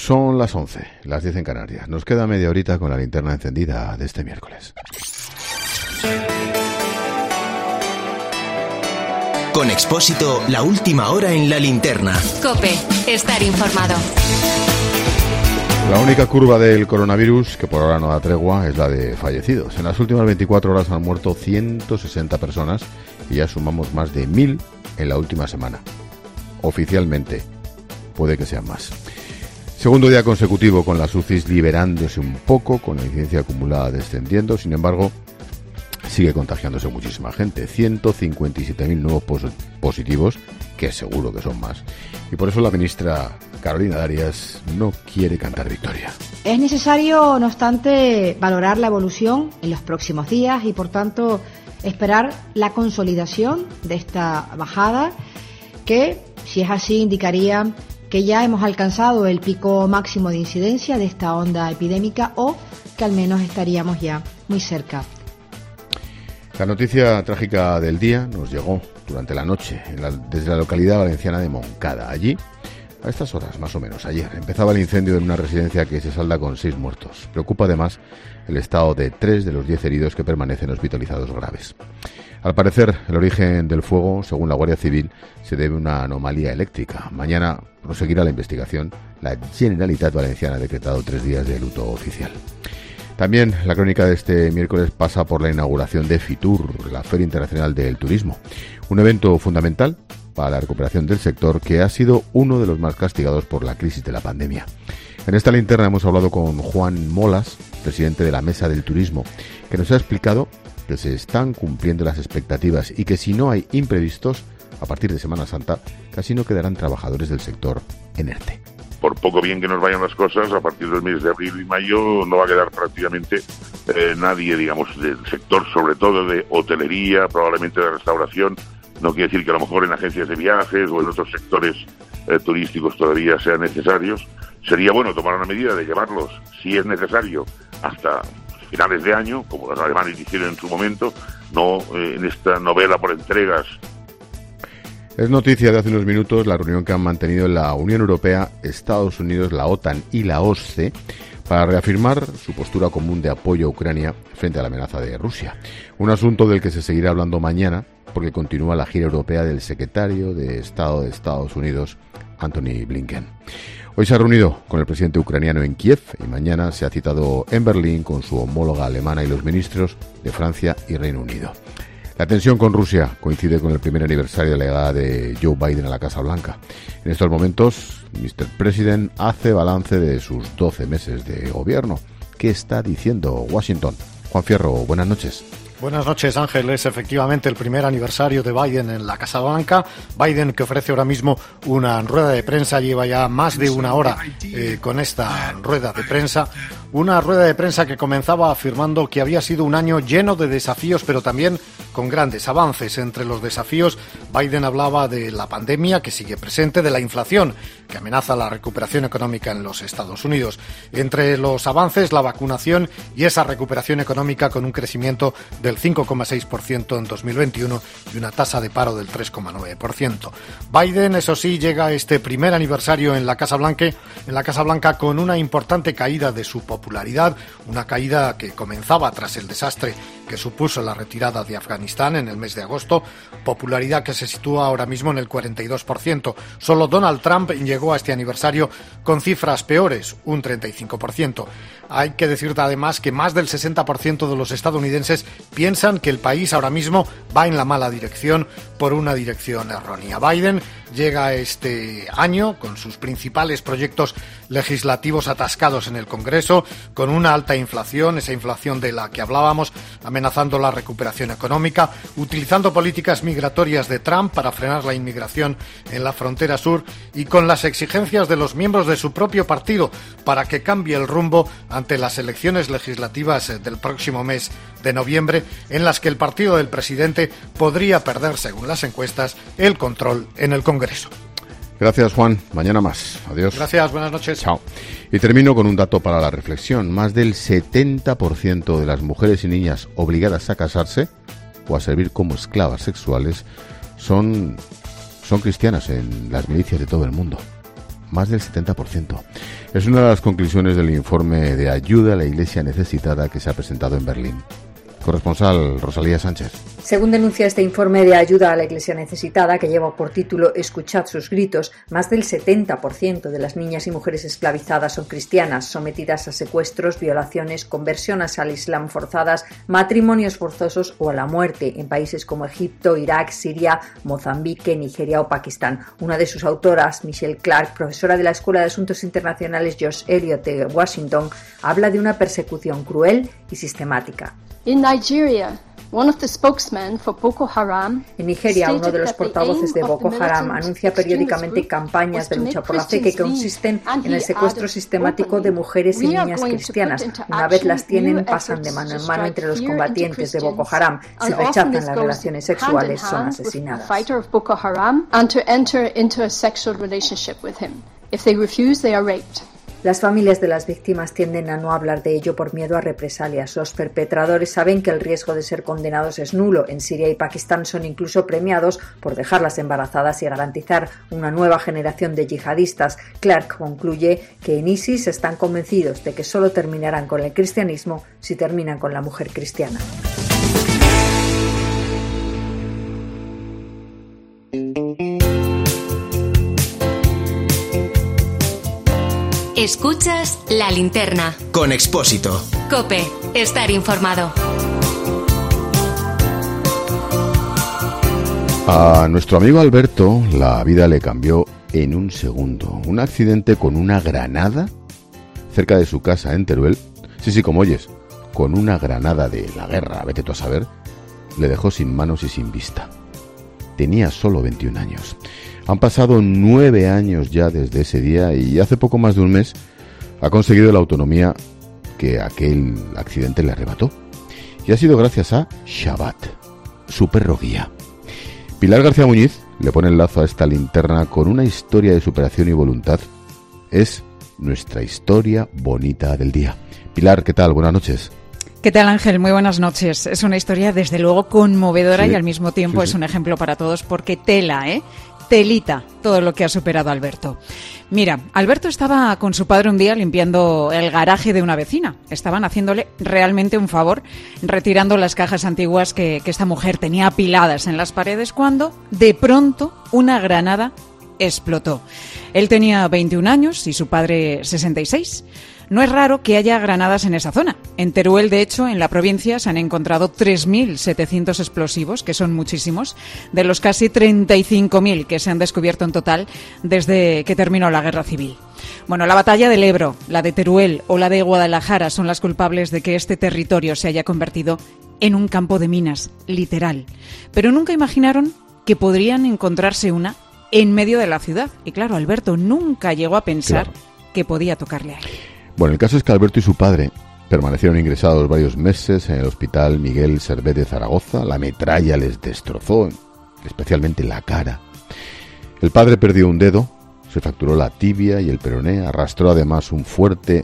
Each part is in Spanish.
Son las 11, las 10 en Canarias. Nos queda media horita con la linterna encendida de este miércoles. Con Expósito, la última hora en la linterna. COPE, estar informado. La única curva del coronavirus que por ahora no da tregua es la de fallecidos. En las últimas 24 horas han muerto 160 personas y ya sumamos más de 1.000 en la última semana. Oficialmente, puede que sean más. Segundo día consecutivo con las UCIs liberándose un poco, con la incidencia acumulada descendiendo. Sin embargo, sigue contagiándose muchísima gente. 157.000 nuevos positivos, que seguro que son más. Y por eso la ministra Carolina Darias no quiere cantar victoria. Es necesario, no obstante, valorar la evolución en los próximos días y, por tanto, esperar la consolidación de esta bajada que, si es así, indicaría que ya hemos alcanzado el pico máximo de incidencia de esta onda epidémica o que al menos estaríamos ya muy cerca. La noticia trágica del día nos llegó durante la noche desde la localidad valenciana de Moncada. Allí, a estas horas más o menos, ayer, empezaba el incendio en una residencia que se salda con 6 muertos. Preocupa además el estado de 3 de los 10 heridos que permanecen hospitalizados graves. Al parecer, el origen del fuego, según la Guardia Civil, se debe a una anomalía eléctrica. Mañana proseguirá la investigación. La Generalitat Valenciana ha decretado 3 días de luto oficial. También la crónica de este miércoles pasa por la inauguración de FITUR, la Feria Internacional del Turismo. Un evento fundamental para la recuperación del sector que ha sido uno de los más castigados por la crisis de la pandemia. En esta linterna hemos hablado con Juan Molas, presidente de la Mesa del Turismo, que nos ha explicado que se están cumpliendo las expectativas y que si no hay imprevistos, a partir de Semana Santa, casi no quedarán trabajadores del sector en ERTE. Por poco bien que nos vayan las cosas, a partir del mes de abril y mayo no va a quedar prácticamente nadie, digamos, del sector, sobre todo de hotelería, probablemente de restauración. No quiere decir que a lo mejor en agencias de viajes o en otros sectores turísticos todavía sean necesarios. Sería bueno tomar una medida de llevarlos, si es necesario, hasta finales de año, como los alemanes hicieron en su momento, no en esta novela por entregas. Es noticia de hace unos minutos la reunión que han mantenido la Unión Europea, Estados Unidos, la OTAN y la OSCE para reafirmar su postura común de apoyo a Ucrania frente a la amenaza de Rusia. Un asunto del que se seguirá hablando mañana porque continúa la gira europea del secretario de Estado de Estados Unidos, Antony Blinken. Hoy se ha reunido con el presidente ucraniano en Kiev y mañana se ha citado en Berlín con su homóloga alemana y los ministros de Francia y Reino Unido. La tensión con Rusia coincide con el primer aniversario de la llegada de Joe Biden a la Casa Blanca. En estos momentos, Mr. President hace balance de sus 12 meses de gobierno. ¿Qué está diciendo Washington? Juan Fierro, buenas noches. Buenas noches, Ángel. Es efectivamente el primer aniversario de Biden en la Casa Blanca. Biden, que ofrece ahora mismo una rueda de prensa, lleva ya más de una hora con esta rueda de prensa. Una rueda de prensa que comenzaba afirmando que había sido un año lleno de desafíos, pero también con grandes avances. Entre los desafíos, Biden hablaba de la pandemia que sigue presente, de la inflación que amenaza la recuperación económica en los Estados Unidos. Entre los avances, la vacunación y esa recuperación económica con un crecimiento del 5,6% en 2021 y una tasa de paro del 3,9%. Biden, eso sí, llega a este primer aniversario en la Casa Blanca con una importante caída de su popularidad, una caída que comenzaba tras el desastre que supuso la retirada de Afganistán en el mes de agosto, popularidad que se sitúa ahora mismo en el 42%. Solo Donald Trump llegó a este aniversario con cifras peores, un 35%. Hay que decirte además que más del 60% de los estadounidenses piensan que el país ahora mismo va en la mala dirección por una dirección errónea. Biden llega a este año con sus principales proyectos legislativos atascados en el Congreso, con una alta inflación, esa inflación de la que hablábamos, amenazando la recuperación económica, utilizando políticas migratorias de Trump para frenar la inmigración en la frontera sur y con las exigencias de los miembros de su propio partido para que cambie el rumbo ante las elecciones legislativas del próximo mes de noviembre, en las que el partido del presidente podría perder, según las encuestas, el control en el Congreso. Gracias, Juan. Mañana más. Adiós. Gracias, buenas noches. Chao. Y termino con un dato para la reflexión. Más del 70% de las mujeres y niñas obligadas a casarse o a servir como esclavas sexuales son cristianas en las milicias de todo el mundo. Más del 70%. Es una de las conclusiones del informe de ayuda a la Iglesia necesitada que se ha presentado en Berlín. Corresponsal Rosalía Sánchez. Según denuncia este informe de ayuda a la Iglesia necesitada, que lleva por título Escuchad sus gritos, más del 70% de las niñas y mujeres esclavizadas son cristianas, sometidas a secuestros, violaciones, conversiones al Islam forzadas, matrimonios forzosos o a la muerte en países como Egipto, Irak, Siria, Mozambique, Nigeria o Pakistán. Una de sus autoras, Michelle Clark, profesora de la Escuela de Asuntos Internacionales George Eliot de Washington, habla de una persecución cruel y sistemática. In Nigeria, one of the spokesmen for Boko Haram, en Nigeria, uno de los portavoces de Boko Haram anuncia periódicamente campañas de lucha por la fe que consisten en el secuestro sistemático de mujeres y niñas cristianas. Una vez las tienen, pasan de mano en mano entre los combatientes de Boko Haram. Si rechazan las relaciones sexuales, son asesinadas. Las familias de las víctimas tienden a no hablar de ello por miedo a represalias. Los perpetradores saben que el riesgo de ser condenados es nulo. En Siria y Pakistán son incluso premiados por dejarlas embarazadas y garantizar una nueva generación de yihadistas. Clark concluye que en ISIS están convencidos de que solo terminarán con el cristianismo si terminan con la mujer cristiana. Escuchas La Linterna. Con Expósito. COPE. Estar informado. A nuestro amigo Alberto la vida le cambió en un segundo. Un accidente con una granada cerca de su casa en Teruel. Sí, como oyes, con una granada de la guerra, vete tú a saber, le dejó sin manos y sin vista. Tenía solo 21 años. Han pasado 9 años ya desde ese día y hace poco más de un mes ha conseguido la autonomía que aquel accidente le arrebató. Y ha sido gracias a Shabbat, su perro guía. Pilar García Muñiz le pone el lazo a esta linterna con una historia de superación y voluntad. Es nuestra historia bonita del día. Pilar, ¿qué tal? Buenas noches. ¿Qué tal, Ángel? Muy buenas noches. Es una historia desde luego conmovedora, sí, y al mismo tiempo es un ejemplo para todos porque telita todo lo que ha superado Alberto. Mira, Alberto estaba con su padre un día limpiando el garaje de una vecina. Estaban haciéndole realmente un favor, retirando las cajas antiguas que esta mujer tenía apiladas en las paredes, cuando de pronto una granada explotó. Él tenía 21 años y su padre 66. No es raro que haya granadas en esa zona. En Teruel, de hecho, en la provincia, se han encontrado 3.700 explosivos, que son muchísimos, de los casi 35.000 que se han descubierto en total desde que terminó la Guerra Civil. Bueno, la batalla del Ebro, la de Teruel o la de Guadalajara son las culpables de que este territorio se haya convertido en un campo de minas, literal. Pero nunca imaginaron que podrían encontrarse una en medio de la ciudad. Y claro, Alberto nunca llegó a pensar que podía tocarle ahí. Bueno, el caso es que Alberto y su padre permanecieron ingresados varios meses en el Hospital Miguel Servet de Zaragoza. La metralla les destrozó, especialmente la cara. El padre perdió un dedo, se fracturó la tibia y el peroné, arrastró además un fuerte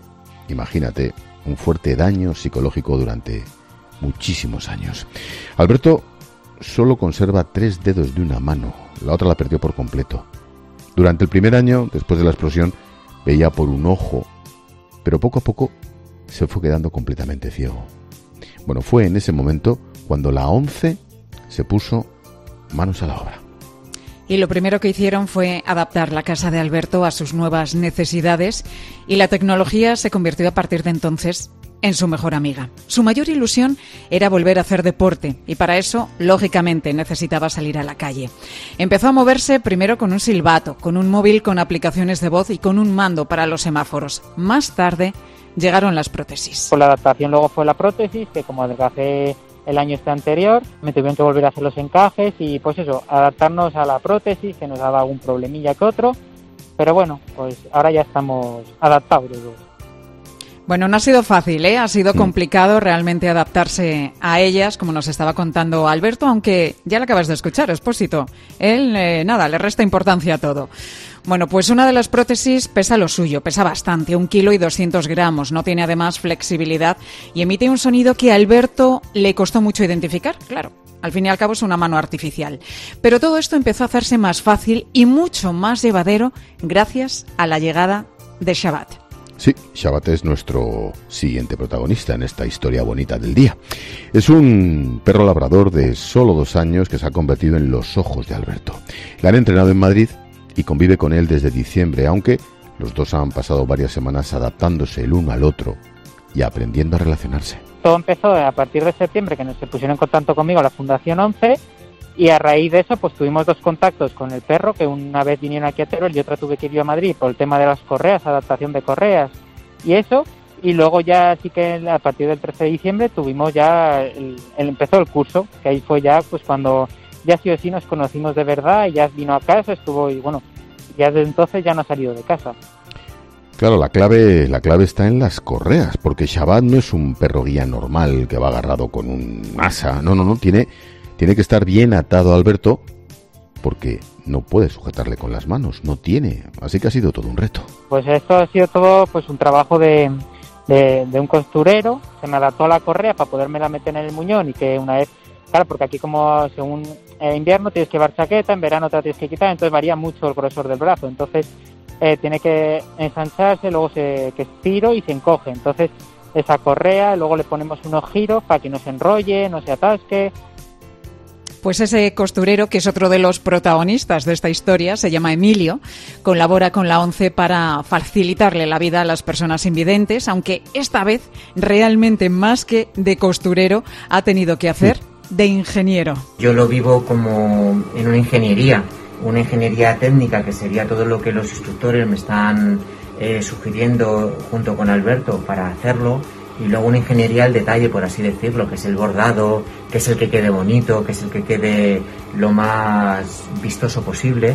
daño psicológico durante muchísimos años. Alberto solo conserva 3 dedos de una mano, la otra la perdió por completo. Durante el primer año, después de la explosión, veía por un ojo, pero poco a poco se fue quedando completamente ciego. Bueno, fue en ese momento cuando la ONCE se puso manos a la obra. Y lo primero que hicieron fue adaptar la casa de Alberto a sus nuevas necesidades, y la tecnología se convirtió a partir de entonces en su mejor amiga. Su mayor ilusión era volver a hacer deporte y para eso, lógicamente, necesitaba salir a la calle. Empezó a moverse primero con un silbato, con un móvil con aplicaciones de voz y con un mando para los semáforos. Más tarde llegaron las prótesis. Por la adaptación luego fue la prótesis, que como adelgacé el año anterior, me tuvieron que volver a hacer los encajes y pues eso, adaptarnos a la prótesis, que nos daba algún problemilla que otro, pero bueno, pues ahora ya estamos adaptados. Bueno, no ha sido fácil, ¿eh? Ha sido complicado realmente adaptarse a ellas, como nos estaba contando Alberto, aunque ya lo acabas de escuchar, Expósito. Él, le resta importancia a todo. Bueno, pues una de las prótesis pesa lo suyo, pesa bastante, 1,2 kg, no tiene además flexibilidad y emite un sonido que a Alberto le costó mucho identificar, claro. Al fin y al cabo es una mano artificial. Pero todo esto empezó a hacerse más fácil y mucho más llevadero gracias a la llegada de Shabbat. Sí, Shabat es nuestro siguiente protagonista en esta historia bonita del día. Es un perro labrador de solo 2 años que se ha convertido en los ojos de Alberto. Le han entrenado en Madrid y convive con él desde diciembre, aunque los dos han pasado varias semanas adaptándose el uno al otro y aprendiendo a relacionarse. Todo empezó a partir de septiembre, que se pusieron en contacto conmigo la Fundación 11, y a raíz de eso pues tuvimos 2 contactos con el perro, que una vez vinieron aquí a Teruel y otra tuve que ir yo a Madrid por el tema de las correas, adaptación de correas y eso, y luego ya sí que a partir del 13 de diciembre tuvimos ya, empezó el curso, que ahí fue ya pues cuando ya sí o sí nos conocimos de verdad, y ya vino a casa, estuvo, y bueno, ya desde entonces ya no ha salido de casa. Claro, la clave está en las correas, porque Shabat no es un perro guía normal que va agarrado con un asa, no, tiene que estar bien atado a Alberto, porque no puede sujetarle con las manos, no tiene, así que ha sido todo un reto. Pues esto ha sido todo pues un trabajo de un costurero, se me adaptó a la correa para podérmela meter en el muñón, y que una vez, claro, porque aquí como según invierno tienes que llevar chaqueta, en verano te la tienes que quitar, entonces varía mucho el grosor del brazo, entonces tiene que ensancharse, luego que estiro y se encoge, entonces esa correa, luego le ponemos unos giros para que no se enrolle, no se atasque. Pues ese costurero, que es otro de los protagonistas de esta historia, se llama Emilio, colabora con la ONCE para facilitarle la vida a las personas invidentes, aunque esta vez realmente más que de costurero ha tenido que hacer de ingeniero. Yo lo vivo como en una ingeniería técnica, que sería todo lo que los instructores me están sugiriendo junto con Alberto para hacerlo, y luego una ingeniería al detalle, por así decirlo, que es el bordado, que es el que quede bonito, que es el que quede lo más vistoso posible.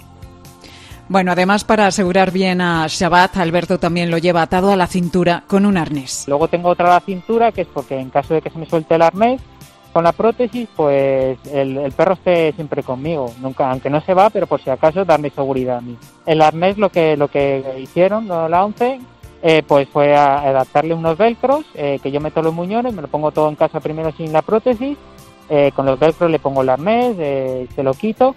Bueno, además, para asegurar bien a Shabat, Alberto también lo lleva atado a la cintura con un arnés. Luego tengo otra a la cintura, que es porque en caso de que se me suelte el arnés, con la prótesis, pues el perro esté siempre conmigo, nunca, aunque no se va, pero por si acaso darme seguridad a mí. El arnés lo que hicieron la ONCE, pues fue a adaptarle unos velcros, que yo meto los muñones, me lo pongo todo en casa primero sin la prótesis, con los velcros le pongo el arnés, se lo quito.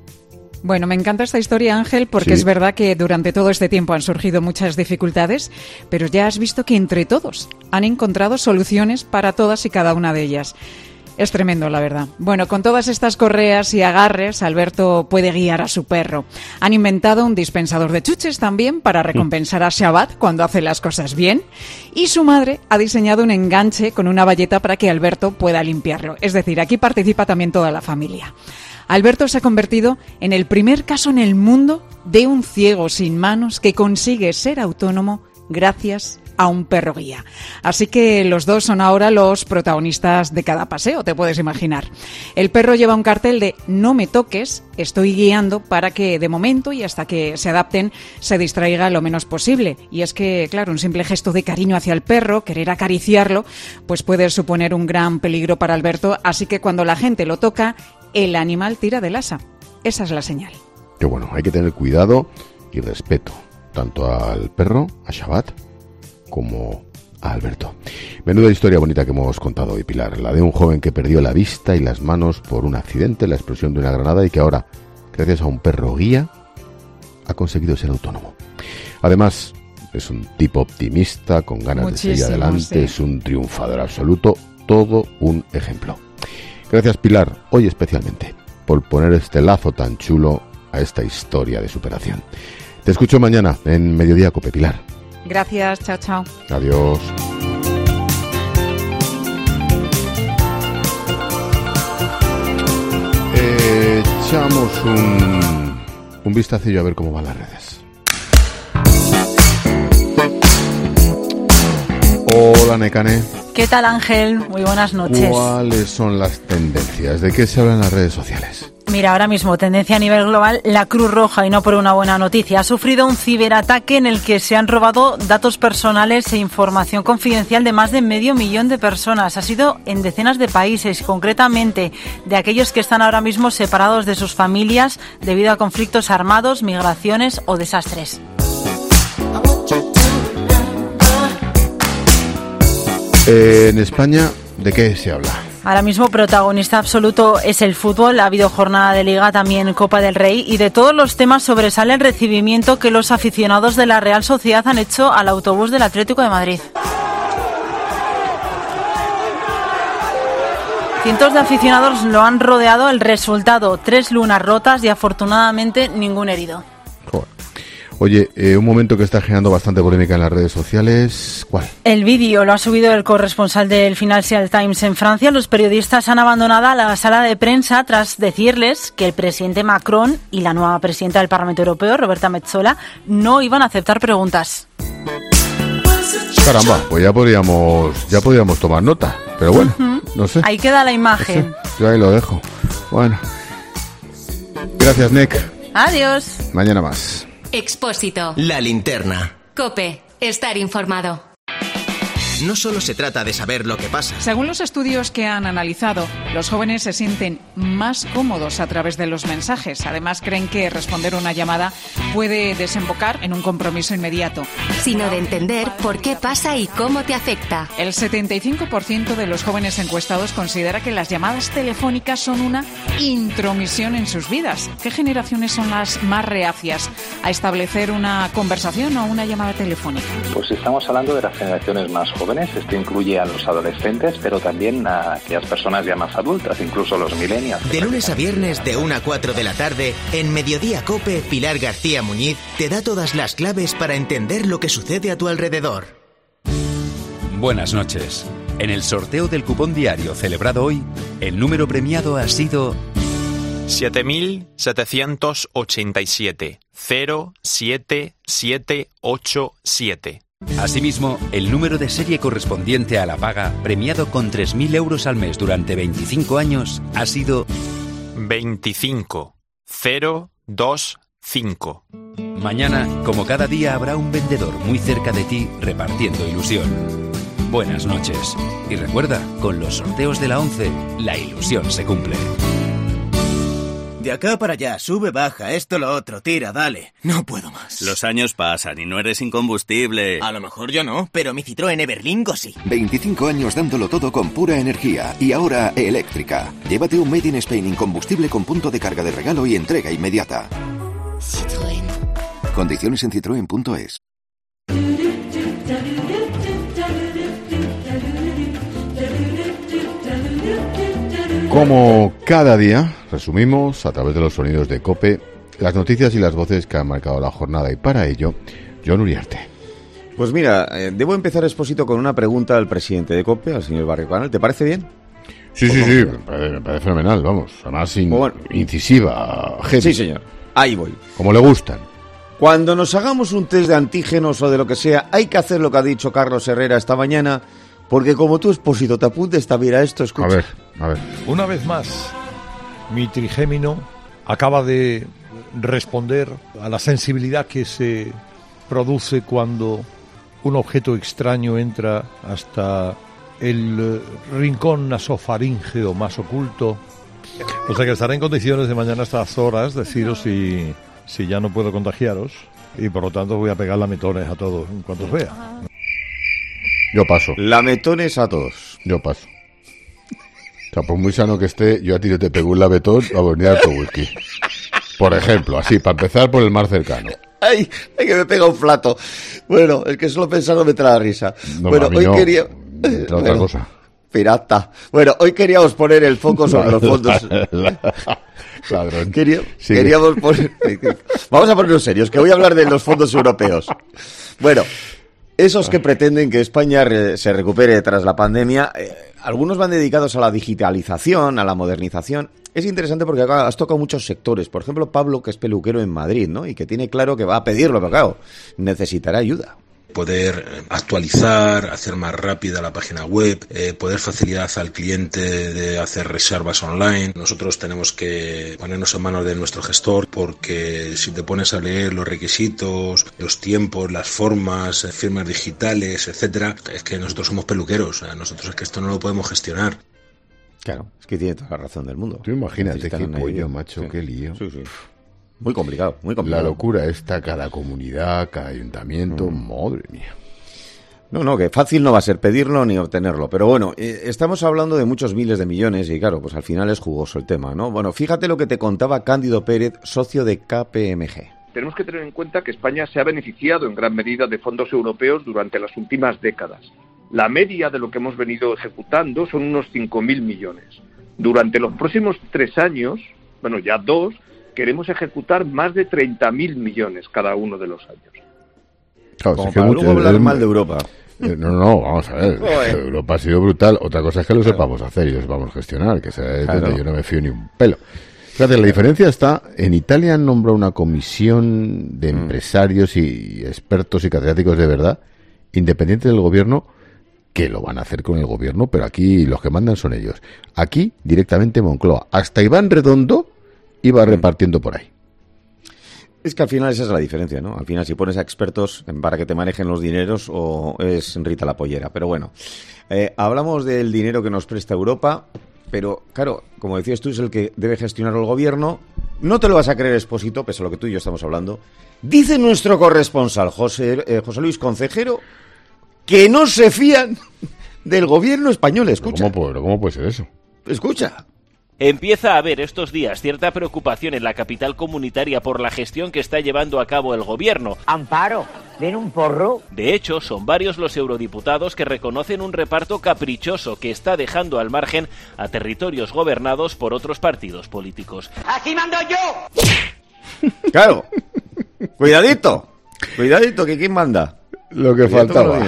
Bueno, me encanta esta historia, Ángel, porque es verdad que durante todo este tiempo han surgido muchas dificultades, pero ya has visto que entre todos han encontrado soluciones para todas y cada una de ellas. Es tremendo, la verdad. Bueno, con todas estas correas y agarres, Alberto puede guiar a su perro. Han inventado un dispensador de chuches también para recompensar a Shabat cuando hace las cosas bien. Y su madre ha diseñado un enganche con una bayeta para que Alberto pueda limpiarlo. Es decir, aquí participa también toda la familia. Alberto se ha convertido en el primer caso en el mundo de un ciego sin manos que consigue ser autónomo gracias a un perro guía. Así que los dos son ahora los protagonistas de cada paseo, te puedes imaginar. El perro lleva un cartel de "no me toques, estoy guiando", para que de momento y hasta que se adapten se distraiga lo menos posible. Y es que, claro, un simple gesto de cariño hacia el perro, querer acariciarlo, pues puede suponer un gran peligro para Alberto, así que cuando la gente lo toca, el animal tira del asa. Esa es la señal. Que bueno, hay que tener cuidado y respeto, tanto al perro, a Shabat, como a Alberto. Menuda historia bonita que hemos contado hoy, Pilar, la de un joven que perdió la vista y las manos por un accidente, la explosión de una granada, y que ahora, gracias a un perro guía, ha conseguido ser autónomo. Además, es un tipo optimista, con ganas de seguir adelante, es un triunfador absoluto, todo un ejemplo. Gracias, Pilar, hoy especialmente, por poner este lazo tan chulo a esta historia de superación. Te escucho mañana en Mediodía Cope, Pilar. Gracias, chao, chao. Adiós. Echamos un vistacillo a ver cómo van las redes. Hola, Nekane. ¿Qué tal, Ángel? Muy buenas noches. ¿Cuáles son las tendencias? ¿De qué se habla en las redes sociales? Mira, ahora mismo, tendencia a nivel global, la Cruz Roja, y no por una buena noticia, ha sufrido un ciberataque en el que se han robado datos personales e información confidencial de más de 500.000 de personas. Ha sido en decenas de países, concretamente de aquellos que están ahora mismo separados de sus familias debido a conflictos armados, migraciones o desastres. En España, ¿de qué se habla? Ahora mismo protagonista absoluto es el fútbol. Ha habido jornada de Liga, también Copa del Rey, y de todos los temas sobresale el recibimiento que los aficionados de la Real Sociedad han hecho al autobús del Atlético de Madrid. Cientos de aficionados lo han rodeado. El resultado, 3 lunas rotas y afortunadamente ningún herido. Joder. Oye, un momento que está generando bastante polémica en las redes sociales, ¿cuál? El vídeo lo ha subido el corresponsal del Financial Times en Francia. Los periodistas han abandonado la sala de prensa tras decirles que el presidente Macron y la nueva presidenta del Parlamento Europeo, Roberta Metsola, no iban a aceptar preguntas. Caramba, pues ya podríamos tomar nota, pero bueno, no sé. Ahí queda la imagen. No sé, yo ahí lo dejo. Bueno, gracias, Nick. Adiós. Mañana más. Expósito. La linterna. COPE. Estar informado. No solo se trata de saber lo que pasa. Según los estudios que han analizado, los jóvenes se sienten más cómodos a través de los mensajes. Además, creen que responder una llamada puede desembocar en un compromiso inmediato. Sino de entender por qué pasa y cómo te afecta. El 75% de los jóvenes encuestados considera que las llamadas telefónicas son una intromisión en sus vidas. ¿Qué generaciones son las más reacias a establecer una conversación o una llamada telefónica? Pues estamos hablando de las generaciones más jóvenes. Esto incluye a los adolescentes, pero también a aquellas personas ya más adultas, incluso los millennials. De lunes a viernes de 1 a 4 de la tarde, en Mediodía COPE, Pilar García Muñiz te da todas las claves para entender lo que sucede a tu alrededor. Buenas noches. En el sorteo del cupón diario celebrado hoy, el número premiado ha sido 7787 07787. Asimismo, el número de serie correspondiente a la paga, premiado con 3.000 euros al mes durante 25 años, ha sido 25025. Mañana, como cada día, habrá un vendedor muy cerca de ti repartiendo ilusión. Buenas noches. Y recuerda, con los sorteos de la 11, la ilusión se cumple. De acá para allá, sube, baja, esto, lo otro, tira, dale. No puedo más. Los años pasan y no eres incombustible. A lo mejor yo no, pero mi Citroën Everlingo sí. 25 años dándolo todo con pura energía y ahora eléctrica. Llévate un Made in Spain incombustible con punto de carga de regalo y entrega inmediata. Citroën. Condiciones en citroen.es. Como cada día, resumimos a través de los sonidos de COPE las noticias y las voces que han marcado la jornada. Y para ello, Jon Uriarte. Pues mira, debo empezar, Expósito, con una pregunta al presidente de COPE, al señor Barrio Canal. ¿Te parece bien? Sí, me parece fenomenal, vamos. Además, incisiva, heavy. Sí, señor. Ahí voy. Como le gustan. Cuando nos hagamos un test de antígenos o de lo que sea, hay que hacer lo que ha dicho Carlos Herrera esta mañana, porque como tú, Expósito, te apuntes también a esto, escucha. A ver. Una vez más, mi trigémino acaba de responder a la sensibilidad que se produce cuando un objeto extraño entra hasta el rincón nasofaríngeo más oculto. O sea que estaré en condiciones de mañana a estas horas deciros si ya no puedo contagiaros, y por lo tanto voy a pegar lametones a todos en cuanto os vea. Yo paso. Lametones a todos. Yo paso. O sea, por muy sano que esté, yo a ti te pego un lametón a venir a tu whisky. Por ejemplo, así, para empezar por el más cercano. ¡Ay, que me pega un flato! Bueno, el que solo pensarlo me trae la risa. No, bueno, hoy quería... otra cosa. Pirata. Bueno, hoy queríamos poner el foco sobre los fondos. Ladrón. Queríamos poner... Vamos a ponernos serios, que voy a hablar de los fondos europeos. Bueno, esos que pretenden que España se recupere tras la pandemia, algunos van dedicados a la digitalización, a la modernización. Es interesante porque acá has tocado muchos sectores. Por ejemplo, Pablo, que es peluquero en Madrid, ¿no? Y que tiene claro que va a pedirlo, pero claro, necesitará ayuda. Poder actualizar, hacer más rápida la página web, poder facilitar al cliente de hacer reservas online. Nosotros tenemos que ponernos en manos de nuestro gestor, porque si te pones a leer los requisitos, los tiempos, las formas, firmas digitales, etcétera, es que nosotros somos peluqueros, nosotros es que esto no lo podemos gestionar. Claro, es que tiene toda la razón del mundo. Tú imagínate qué pollo, macho, sí. Qué lío. Sí. Muy complicado, muy complicado. La locura está cada comunidad, cada ayuntamiento, madre mía. No, que fácil no va a ser pedirlo ni obtenerlo. Pero bueno, estamos hablando de muchos miles de millones y claro, pues al final es jugoso el tema, ¿no? Bueno, fíjate lo que te contaba Cándido Pérez, socio de KPMG. Tenemos que tener en cuenta que España se ha beneficiado en gran medida de fondos europeos durante las últimas décadas. La media de lo que hemos venido ejecutando son unos 5.000 millones. Durante los próximos 3 años, bueno, ya 2, queremos ejecutar más de 30.000 millones cada uno de los años. Claro, como para luego hablar mal de Europa. No, vamos a ver. Europa ha sido brutal. Otra cosa es que lo sepamos hacer y lo sepamos gestionar, que yo no me fío ni un pelo. Fíjate, la diferencia está, en Italia han nombrado una comisión de empresarios y expertos y catedráticos de verdad, independientes del gobierno, que lo van a hacer con el gobierno, pero aquí los que mandan son ellos. Aquí, directamente Moncloa. Hasta Iván Redondo iba repartiendo por ahí. Es que al final esa es la diferencia, ¿no? Al final si pones a expertos para que te manejen los dineros o es Rita la Pollera. Pero bueno, hablamos del dinero que nos presta Europa, pero claro, como decías tú, es el que debe gestionar el gobierno. No te lo vas a creer, Expósito, pese a lo que tú y yo estamos hablando. Dice nuestro corresponsal, José Luis Concejero, que no se fían del gobierno español. Escucha. ¿Cómo puede ser eso? Escucha. Empieza a haber estos días cierta preocupación en la capital comunitaria por la gestión que está llevando a cabo el gobierno. Amparo, ¿ven un porro? De hecho, son varios los eurodiputados que reconocen un reparto caprichoso que está dejando al margen a territorios gobernados por otros partidos políticos. ¡Aquí mando yo! Claro. Cuidadito, que ¿quién manda? Lo que faltaba.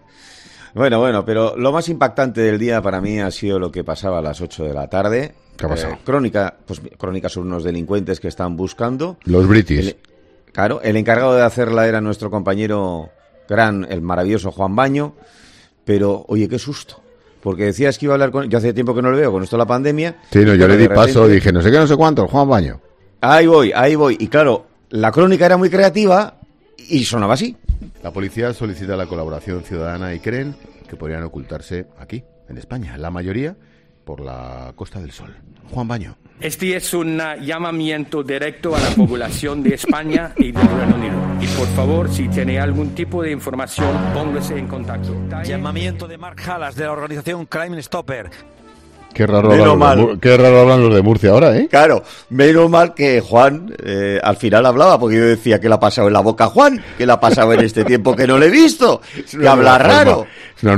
Bueno, pero lo más impactante del día para mí ha sido lo que pasaba a las 8 de la tarde. ¿Qué ha pasado? Crónica sobre unos delincuentes que están buscando. Los British. El encargado de hacerla era nuestro compañero el maravilloso Juan Baño. Pero, oye, qué susto. Porque decías que iba a hablar con él. Yo hace tiempo que no lo veo con esto de la pandemia. Sí, no, yo le di paso, dije, no sé qué, no sé cuánto, Juan Baño. Ahí voy. Y claro, la crónica era muy creativa y sonaba así. La policía solicita la colaboración ciudadana y creen que podrían ocultarse aquí, en España. La mayoría por la Costa del Sol. Juan Baño. Este es un llamamiento directo a la población de España y del Reino Unido. Y por favor, si tiene algún tipo de información, póngase en contacto. Llamamiento de Mark Halas, de la organización Crime Stopper. Qué raro hablan los de Murcia ahora, ¿eh? Claro, menos mal que Juan al final hablaba, porque yo decía que le ha pasado en la boca a Juan, que le ha pasado en este tiempo que no le he visto, que habla raro.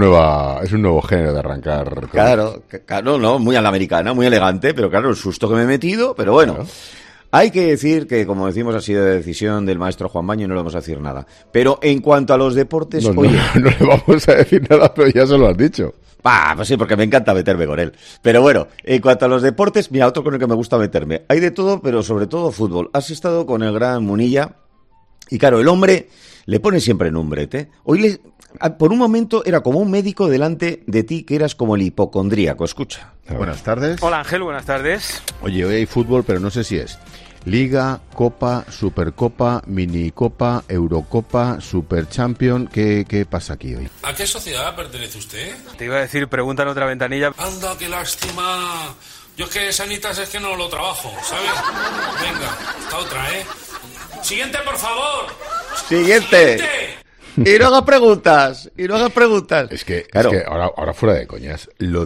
Es un nuevo género de arrancar. Claro, no, muy a la americana, muy elegante, pero claro, el susto que me he metido, pero bueno. Claro. Hay que decir que, como decimos, ha sido de decisión del maestro Juan Baño y no le vamos a decir nada. Pero en cuanto a los deportes, no le vamos a decir nada, pero ya se lo has dicho. Pues sí, porque me encanta meterme con él. Pero bueno, en cuanto a los deportes, mira, otro con el que me gusta meterme. Hay de todo, pero sobre todo fútbol. Has estado con el gran Munilla y claro, el hombre le pone siempre en un brete. Hoy por un momento era como un médico delante de ti que eras como el hipocondríaco. Escucha. Buenas tardes. Hola Ángel, buenas tardes. Oye, hoy hay fútbol, pero no sé si es Liga, Copa, Supercopa, Minicopa, Eurocopa, Super Champion. ¿Qué pasa aquí hoy? ¿A qué sociedad pertenece usted? Te iba a decir, pregunta en otra ventanilla. Anda, qué lástima. Yo es que Sanitas es que no lo trabajo, ¿sabes? Venga, esta otra, ¿eh? Siguiente, por favor. Siguiente. Y no hagas preguntas. Es que ahora fuera de coñas, lo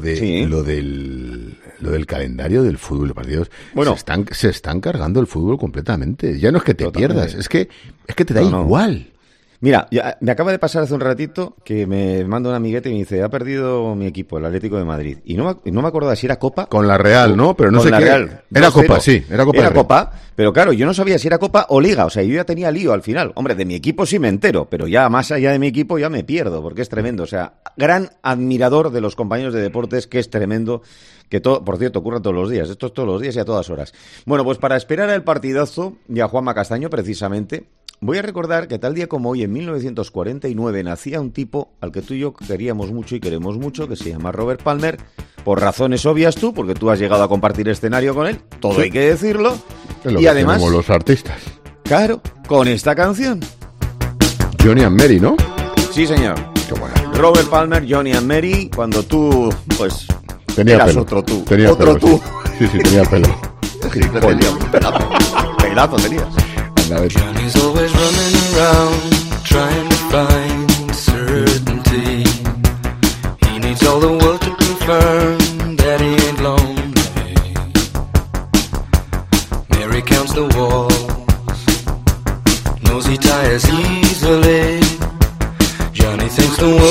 del calendario del fútbol de partidos, bueno, se están cargando el fútbol completamente. Ya no es que te pierdas, es que te da igual. Mira, me acaba de pasar hace un ratito que me manda un amiguete y me dice, ha perdido mi equipo, el Atlético de Madrid. Y no me acordaba si era Copa. Con la Real, ¿no? Pero no sé qué. Real. Era Copa, sí. Era Copa, pero claro, yo no sabía si era Copa o Liga. O sea, yo ya tenía lío al final. Hombre, de mi equipo sí me entero, pero ya más allá de mi equipo ya me pierdo, porque es tremendo. O sea, gran admirador de los compañeros de deportes, que es tremendo. Que todo, por cierto, ocurre todos los días. Esto es todos los días y a todas horas. Bueno, pues para esperar al partidazo y a Juanma Castaño, precisamente, voy a recordar que tal día como hoy, en 1949, nacía un tipo al que tú y yo queríamos mucho y queremos mucho, que se llama Robert Palmer, por razones obvias tú, porque tú has llegado a compartir escenario con él, todo hay que decirlo, es lo y que además, tenemos los artistas. Claro, con esta canción. Johnny and Mary, ¿no? Sí, señor. Qué bueno. Robert Palmer, Johnny and Mary, cuando tú, pues... Tenía eras pelo. Otro tú. Tenía otro pelo, tú. Sí, tenía pelo. Sí, tenía un pelazo. Pelazo tenías. Anda, a ver. Johnny's always running around trying to find certainty.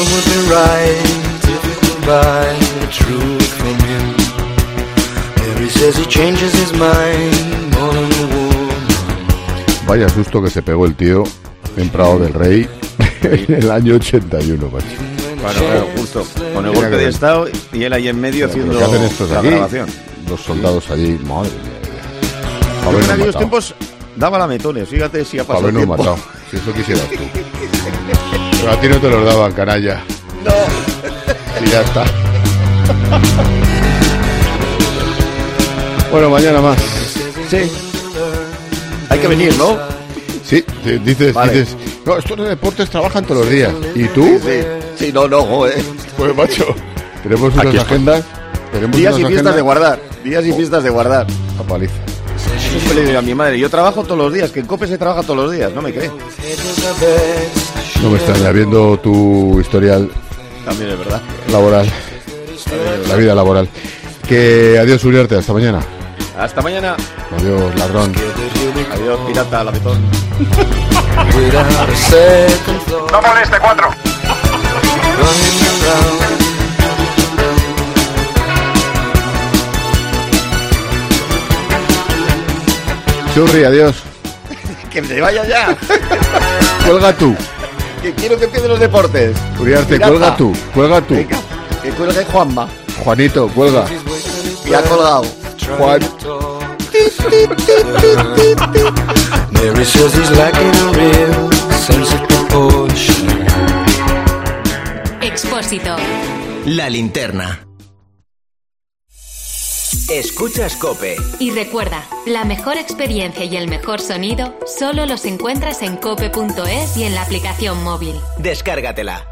Vaya susto que se pegó el tío en Prado del Rey en el año 81, macho. Bueno, claro, justo con el golpe de Estado y él ahí en medio haciendo ¿qué hacen estos la aquí? grabación. Los soldados allí, madre mía. En aquellos tiempos daba la metones, fíjate si ha pasado el tiempo. Matado, si eso quisieras tú. Pero a ti no te los daban, canalla. No. Y ya está. Bueno, mañana más. Sí. Hay que venir, ¿no? Sí, dices, no, estos de deportes trabajan todos los días. ¿Y tú? Sí, no, joder. Pues macho, tenemos unas agendas. Días y fiestas de guardar. Días y fiestas de guardar. A paliza. Siempre le digo a mi madre, yo trabajo todos los días, que en COPE se trabaja todos los días, no me cree. No me extraña, viendo tu historial. También es verdad. Laboral. La vida laboral. Que adiós, Uriarte, hasta mañana. Hasta mañana. Adiós, ladrón. Adiós, pirata, lametón. No moleste, 4. Churri, adiós. Que se vaya ya. Cuelga tú. Que quiero que empiecen los deportes. Uriarte, cuelga tú. Venga, que cuelgue Juanma. Juanito, cuelga. Y ha colgado. Juan. Expósito. La linterna. Escuchas COPE. Y recuerda, la mejor experiencia y el mejor sonido solo los encuentras en cope.es y en la aplicación móvil. Descárgatela.